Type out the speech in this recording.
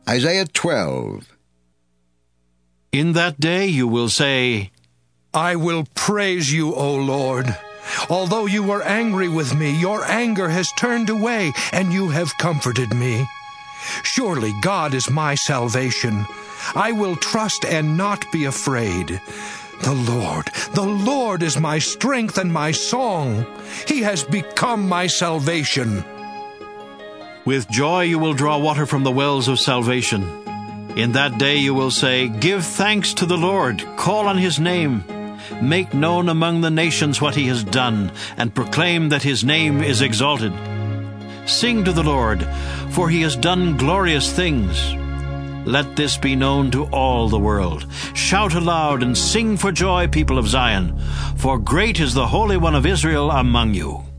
Isaiah 12. In that day you will say, I will praise you, O Lord. Although you were angry with me, your anger has turned away, and you have comforted me. Surely God is my salvation. I will trust and not be afraid. The Lord is my strength and my song. He has become my salvation. with joy you will draw water from the wells of salvation. In that day you will say, Give thanks to the Lord, call on his name. Make known among the nations what he has done, and proclaim that his name is exalted. Sing to the Lord, for he has done glorious things. Let this be known to all the world. Shout aloud and sing for joy, people of Zion, for great is the Holy One of Israel among you.